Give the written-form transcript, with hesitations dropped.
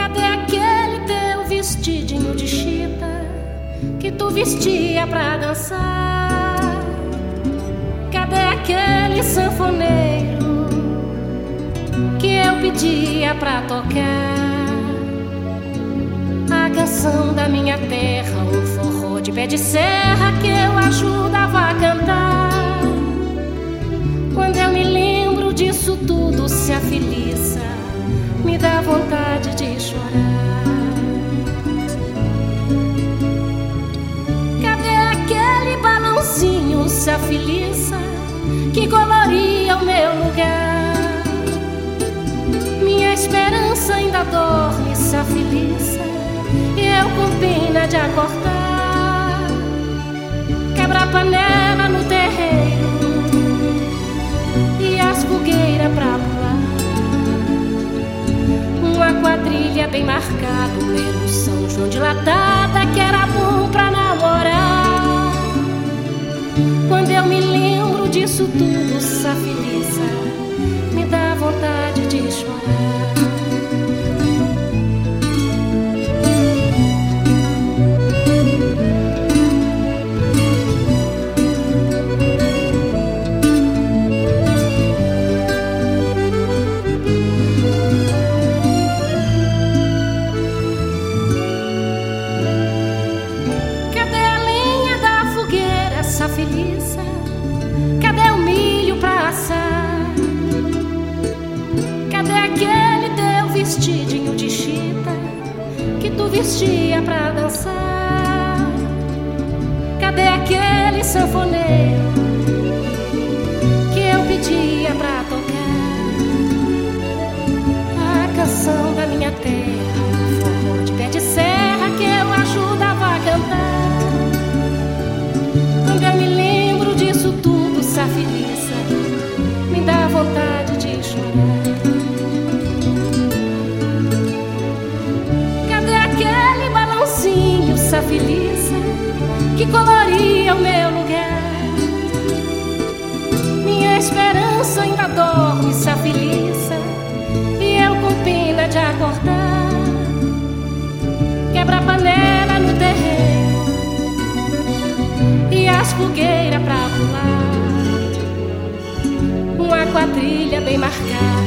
Cadê aquele teu vestidinho de chita que tu vestia pra dançar? Cadê aquele sanfoneiro que eu pedia pra tocar? A canção da minha terra, um forró de pé de serra que eu ajudava a cantar. Quando eu me lembro disso tudo, se afiliça, me dá vontade de chorar. Cadê aquele balãozinho, se afiliça, que coloria o meu lugar? Minha esperança ainda dorme, se afiliça, e eu com pena de acordar. Quebra a panela no terreiro e as fogueiras pra pular. Uma quadrilha bem marcada pelo São João de Latada, que era bom pra namorar. Quando eu me lembro disso tudo, safiliça, me dá vontade de chorar. Feliça, cadê o milho pra assar? Cadê aquele teu vestidinho de chita que tu vestia pra dançar? Cadê aquele sanfoneiro que eu pedia pra tocar? A canção da minha terra, um forró de pé de serra que eu ajudava a cantar. Quando eu me lembro disso tudo, safiliça, me dá vontade de chorar. Cadê aquele balãozinho, safiliça, que coloria o meu lugar? Minha esperança ainda dorme, safiliça, e eu com pena de acordar. Quebra a panela no terreiro e as fogueiras pra pular. Uma quadrilha bem marcada